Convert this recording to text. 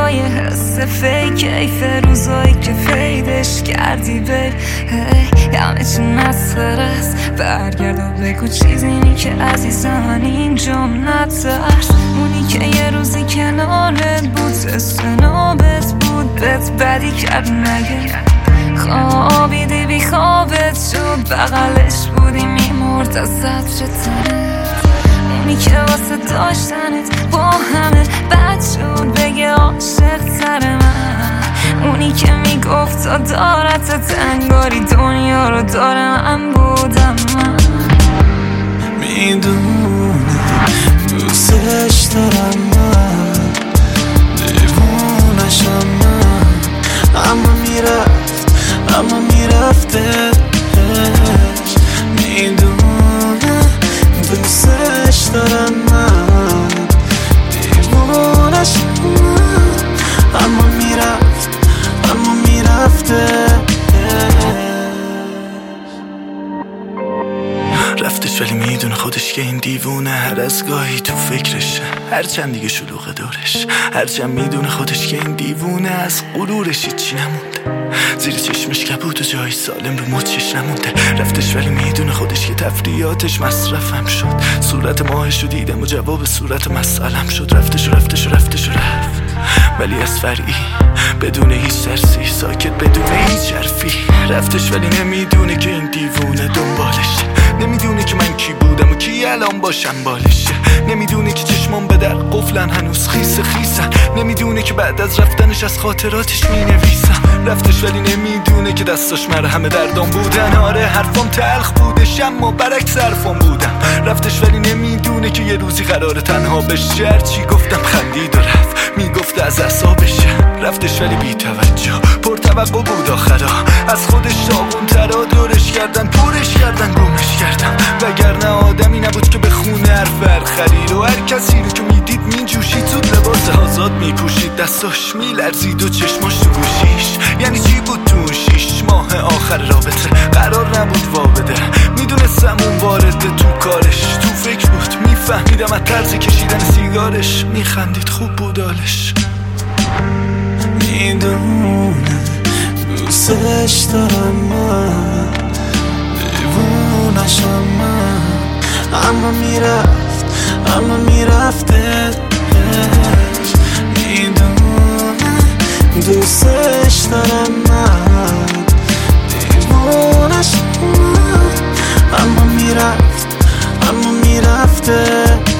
یه حس فیک کیف روزایی که فیدش کردی بی همه چی مسخره است. برگرد و بگو چیزی که عزیزم اینجا نترس. اونی که یه روزی کنارت بود استنابت بود بهت بدی کرد نگه خوابیدی بی خوابت شد بغلش بودی میمرد از عطر اونی که واسه داشتنت با همه بد شد بگه عاشق تر من. اونی که میگفت تا دارت انگاری دنیا رو داره من بودم من. میدونم دوستش دارم من دیوونشم من اما میرفتش. میدونم دوستش دارم من دیوونشم من اما میرفتش. رفتش ولی میدونه خودش که این دیوونه هر از گاهی تو فکرشه هرچند دیگه شلوغه دارش هرچند میدونه خودش که این دیوونه از غرورش هیچی نمونده زیر چشمش کبود و جای سالم رو مچش نمونده. رفتش ولی میدونه خودش که تفریحاتش مصرفم شد صورت ماهش رو دیدم و جواب صورت مسئلم شد. رفتش رفت ولی از فرعی بدون هیچ ترسی ساکت بدون هیچ حرفی. رفتش ولی نمیدونه که این دیوونه دنبالشه نمیدونه که من کی بودم و کی الان باشم بالشه نمیدونه که چشمام به در قفلن هنوز خیسن نمیدونه که بعد از رفتنش از خاطراتش مینویسم. رفتش ولی نمیدونه که دستاش مرهم دردام بودن آره حرفام تلخ بودش اما برعکس حرفام بودم. رفتش ولی نمیدونه که یه روزی قراره تنها بشه هرچی گفتم خندید و رفت میگفت از اعصابشه. رفتش ولی بی توجه پرتوقع بود آخرا از خودش داغون‌ترا دورش کردن پورش کردن گمش کردم وگرنه آدمی نبود که به خونه حرف خرید و هر کسی رو که میدید میجوشید زود لباس آزاد میپوشید دستاش میلرزید و چشماش تو گوشیش. یعنی چی بود تو 6 ماه آخر رابطه قرار نبود وابده میدونستم اون وارده تو کارش تو فکر بود میفهمیدم از طرز کشیدن سیگارش میخندید خوب بود حالش. میدونم دوستش دارم من دیوونشم من اما میرفتش. میدونم دوستش دارم من دیوونشم من اما میرفتش.